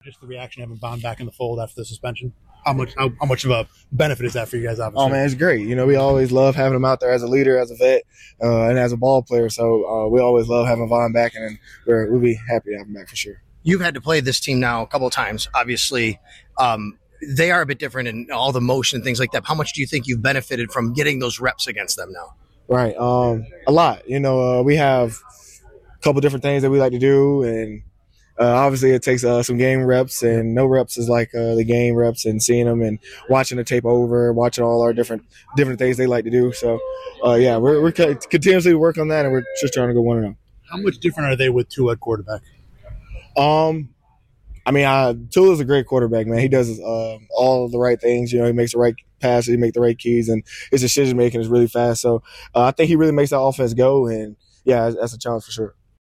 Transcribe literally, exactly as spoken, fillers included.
Just the reaction having Vaughn back in the fold after the suspension. How much how, how much of a benefit is that for you guys? Obviously, oh man, it's great. You know, we always love having him out there as a leader, as a vet, uh, and as a ball player. So uh, we always love having Vaughn back, and we're, we'll be happy to have him back for sure. You've had to play this team now a couple of times. Obviously, um, they are a bit different in all the motion and things like that. How much do you think you've benefited from getting those reps against them now? Right, um, a lot. You know, uh, we have a couple different things that we like to do, and uh, obviously it takes uh, some game reps, and no reps is like uh, the game reps and seeing them and watching the tape over, watching all our different different things they like to do. So, uh, yeah, we're we're continuously work on that, and we're just trying to go one and zero. How much different are they with Tua at quarterback? Um, I mean, uh, Tula's a great quarterback, man. He does uh, all the right things. You know, he makes the right passes, he makes the right keys, and his decision making is really fast. So uh, I think he really makes that offense go. And yeah, that's a challenge for sure.